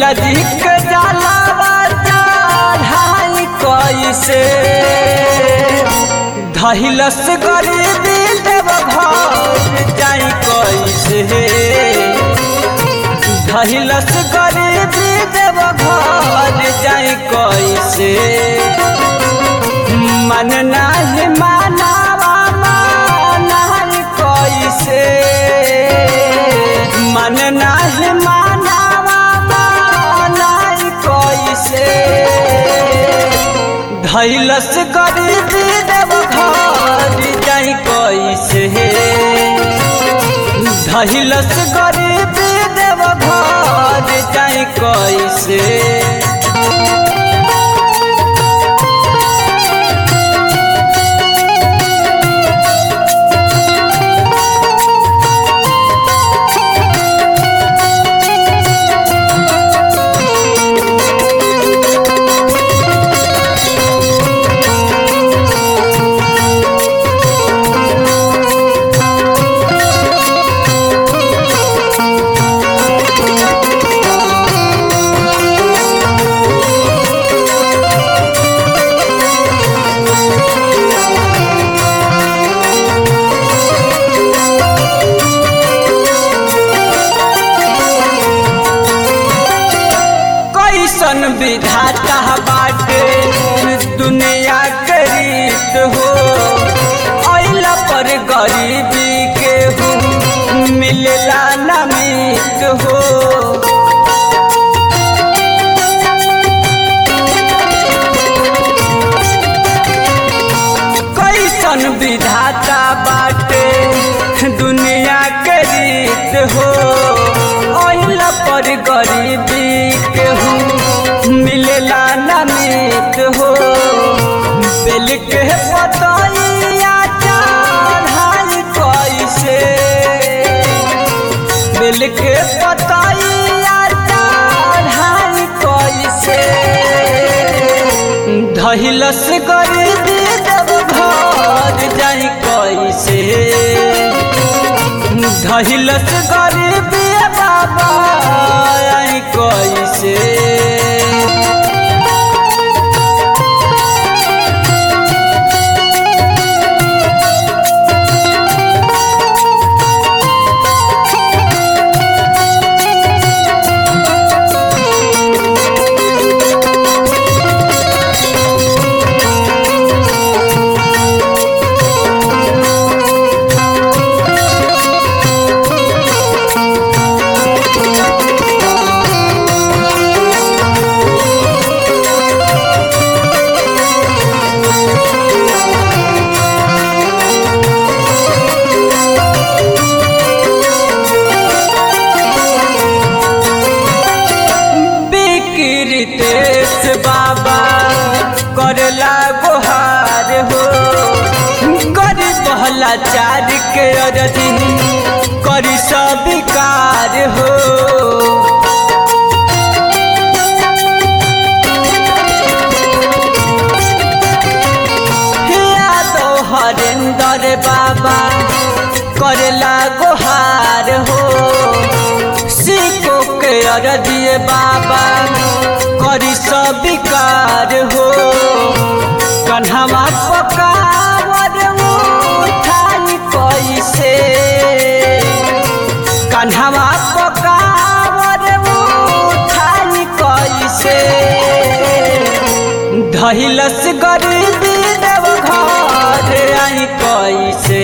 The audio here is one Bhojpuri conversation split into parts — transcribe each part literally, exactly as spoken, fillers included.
गंगा जी के जलावा चढ़ाई कैसे धइलस गरीबी देव घर जाई कैसे धइलस गरीबी देव घर जाई कैसे मन नाही मानावा मानाई कैसे मन नाही मानावा मानाई कैसे धइलस गरीबी देव घर जाई कैसे धइलस गरीबी देव घर जाई कैसे कैसन विधाता बाटे दुनिया के रीत हो अइला पर गरीबी के हो मिलला न मीत हो कैसन विधाता बाटे दुनिया के रीत हो अइला पर गरीबी के हो मिलला न मीत हो बेल के पतैया चढ़ाई कैसे बेल के पतैया चढ़ाई कैसे धइलस गरीबी देव घर जाई कैसे धइलस गरीबी बाबा आई कैसे रितेश बाबा करला गोहार हो गरीब बहला चार के अरजी करी स्वीकार हो यादव हरेंद्र बाबा करला गोहार हो सिको के अरजी बाबा करी स्वीकार हो कन्हवा पकावर उठाई कैसे कन्हवा पकावर उठाई कैसे धइलस गरीबी देव घर आई कैसे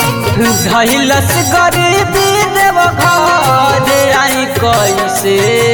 धइलस गरीबी देव घर आई कैसे